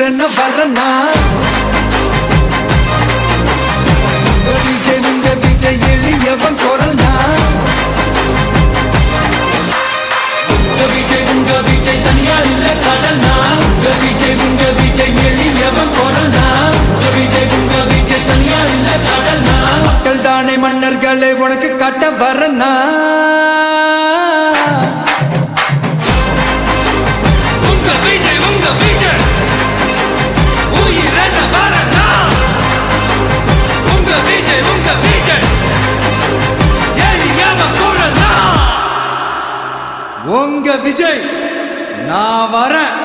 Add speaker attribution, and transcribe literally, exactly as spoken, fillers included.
Speaker 1: உயிரென்ன வரனா விஜய் உங்க விஜய் எளியவன் குரல்னா விஜய் உங்க விஜய் தனியார் இல்ல கடல்னா விஜய் உங்க விஜய் எளியவன் குரல்னா விஜய் உங்க விஜய் தனியார் இல்ல கடல்னா மக்கள் தானே மன்னர்களை உனக்கு காட்ட வரனா உங்க விஜய் நான் வரேன்.